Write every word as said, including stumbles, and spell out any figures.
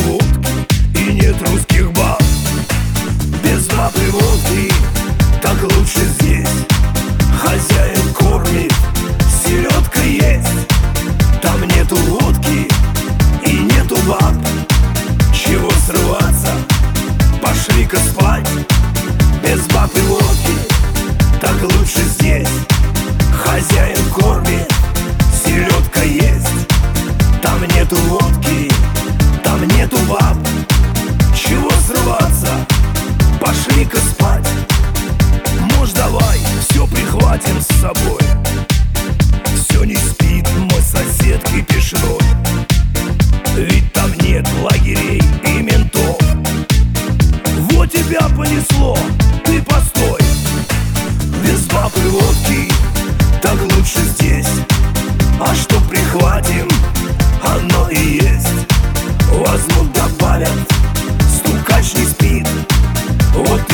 водки и нет русских баб. Без баб и водки так лучше здесь. Хозяин кормит, селедка есть. Там нету водки и нету баб. Чего срываться, пошли-ка спать. Без баб и водки так лучше здесь. Хозяин кормит, селедка есть. Там нету водки, там нету баб. Чего срываться, пошли-ка спать. Может, давай все прихватим с собой. Все не спит мой сосед крепежной. Ведь там нет лагерей и ментов. Вот тебя понесло, ты постой. Без баб и водки так лучше здесь. А что прихватим, оно и есть. Возьмут, добавят, стукач не спит. Вот